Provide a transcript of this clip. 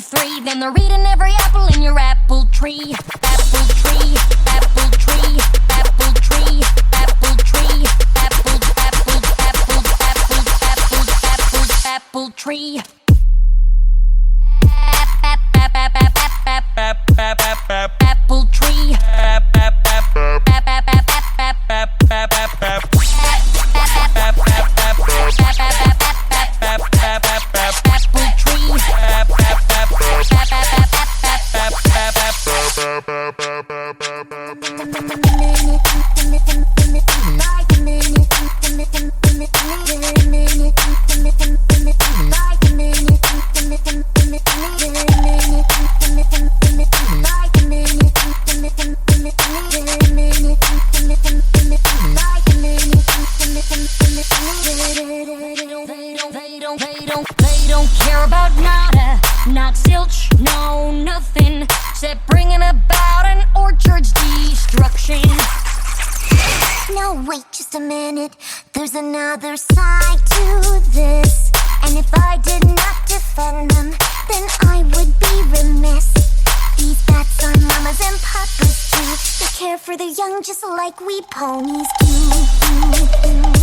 3. Then they're eating every apple in your apple tree. Apple tree, apple tree, apple tree, apple tree, apple, apple, apple, apple, apple, apple, apple tree. Apple tree. They don't care about nada, not zilch, no nothing, except bringing about an orchard's destruction. No, wait just a minute, there's another side to this. And if I did not defend them, then I would be remiss. These bats are mamas and papas too. They care for the young just like we ponies do.